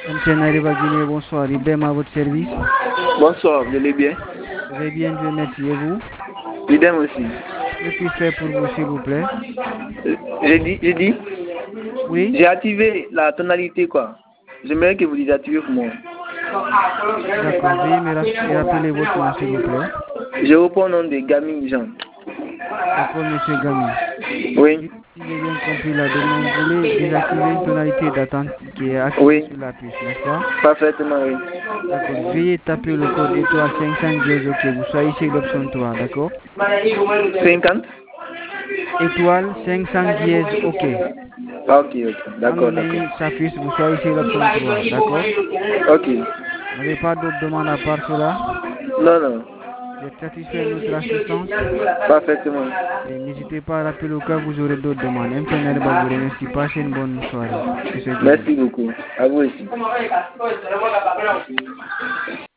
MTN Arriva Guinée, bonsoir. Idem à votre service. Bonsoir, vous allez bien? Je vais bien, Dieu merci. Et vous? Idem aussi. Que puis-je faire pour vous, s'il vous plaît? J'ai Oui? j'ai activé la tonalité, quoi. J'aimerais que vous désactivez pour moi. D'accord. Veuillez me rappeler votre nom, s'il vous plaît. Je reprends le nom de Gami Jean. D'accord, monsieur Gami. Oui. Si j'ai bien compris la demande, vous voulez désactiver une tonalité d'attente qui est activée Oui. sur la puce, n'est-ce pas? Parfaitement, oui. D'accord. Veuillez taper le code étoile 510 OK. Vous soyez sur l'option 3, d'accord? 50? Étoile 510 OK. Ah, ok. Quand le D'accord. menu s'affiche, vous soyez sur l'option 3, d'accord? Ok. Vous n'avez pas d'autres demandes à part cela? Non. Vous êtes satisfait de notre assistance? Parfaitement. Et n'hésitez pas à rappeler au cas où vous aurez d'autres demandes. MTN vous remercie. Passez une bonne soirée, monsieur Gami. Merci beaucoup. À vous aussi.